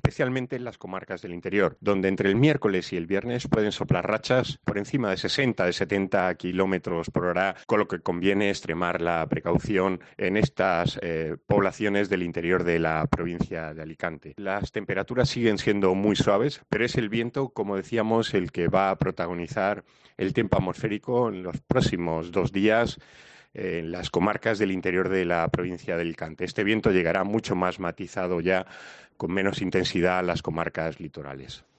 especialmente en las comarcas del interior, donde entre el miércoles y el viernes pueden soplar rachas por encima de 60, de 70 kilómetros por hora, con lo que conviene extremar la precaución en estas poblaciones del interior de la provincia de Alicante. Las temperaturas siguen siendo muy suaves, pero es el viento, como decíamos, el que va a protagonizar el tiempo atmosférico en los próximos 2 días en las comarcas del interior de la provincia de Alicante. Este viento llegará mucho más matizado ya, con menos intensidad a las comarcas litorales.